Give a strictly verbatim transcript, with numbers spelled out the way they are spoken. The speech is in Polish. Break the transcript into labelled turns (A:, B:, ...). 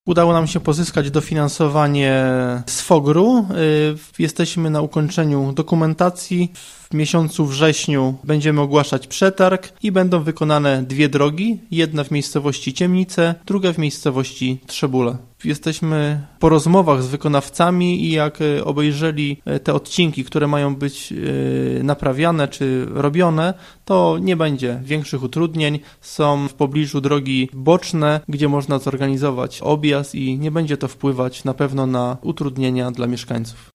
A: Udało nam się pozyskać dofinansowanie z fogru. Jesteśmy na ukończeniu dokumentacji. W miesiącu wrześniu będziemy ogłaszać przetarg i będą wykonane dwie drogi. Jedna w miejscowości Ciemnice, druga w miejscowości Trzebule. Jesteśmy po rozmowach z wykonawcami i jak obejrzeli te odcinki, które mają być naprawiane czy robione, to nie będzie większych utrudnień. Są w pobliżu drogi boczne, gdzie można zorganizować objazd i nie będzie to wpływać na pewno na utrudnienia dla mieszkańców.